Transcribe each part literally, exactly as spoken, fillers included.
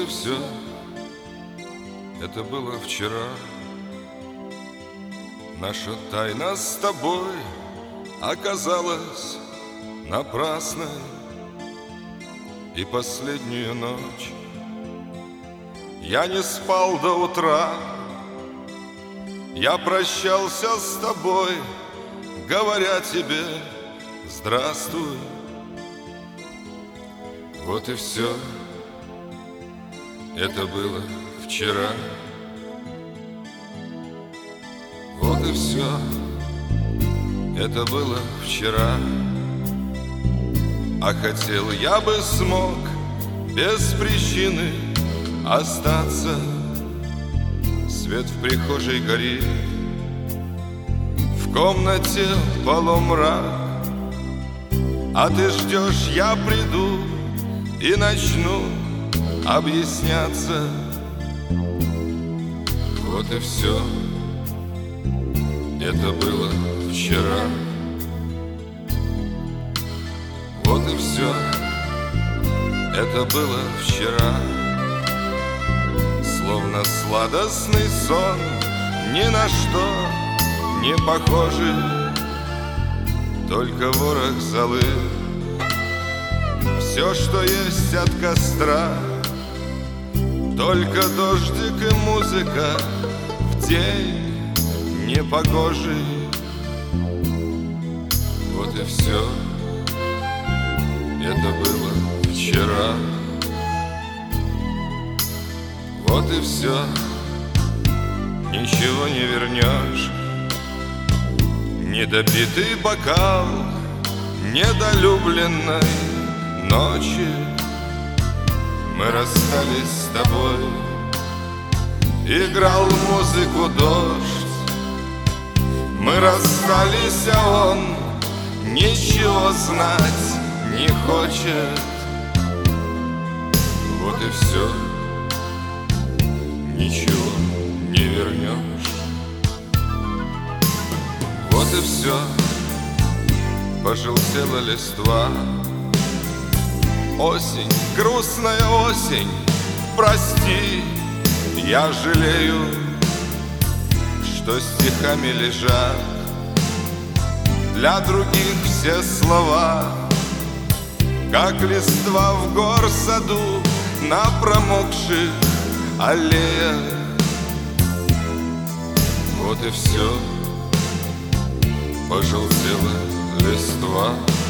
и все. Это было вчера. Наша тайна с тобой оказалась напрасной. И последнюю ночь я не спал до утра. Я прощался с тобой, говоря тебе здравствуй. Вот и все. Это было вчера. Вот и все. Это было вчера. А хотел я бы смог без причины остаться. Свет в прихожей горит, в комнате полумрак. А ты ждешь, я приду и начну объясняться. Вот и все. Это было вчера. Вот и все. Это было вчера. Словно сладостный сон, ни на что не похожий. Только ворох золы, все, что есть от костра. Только дождик и музыка в день непогожий. Вот и все. Это было вчера. Вот и все. Ничего не вернешь. Недопитый бокал недолюбленной ночи. Мы расстались с тобой. Играл музыку дождь. Мы расстались, а он ничего знать не хочет. Вот и все. Ничего не вернешь. Вот и все. Пожелтела листва. Осень, грустная осень, прости, я жалею, что стихами лежат для других все слова, как листва в горсаду на промокших аллеях. Вот и все. Пожелтела листва.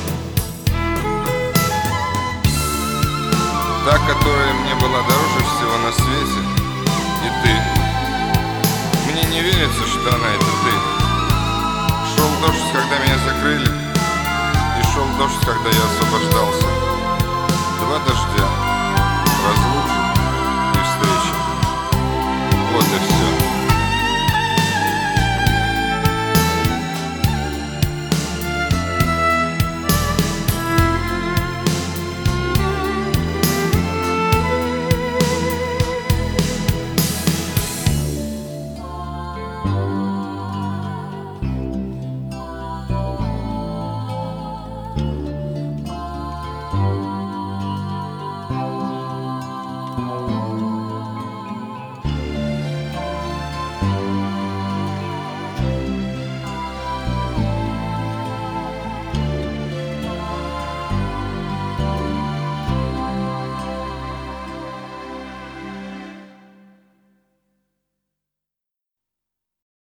Та, которая мне была дороже всего на свете, и ты. Мне не верится, что она — это ты. Шел дождь, когда меня закрыли, и шел дождь, когда я освобождался. Два дождя.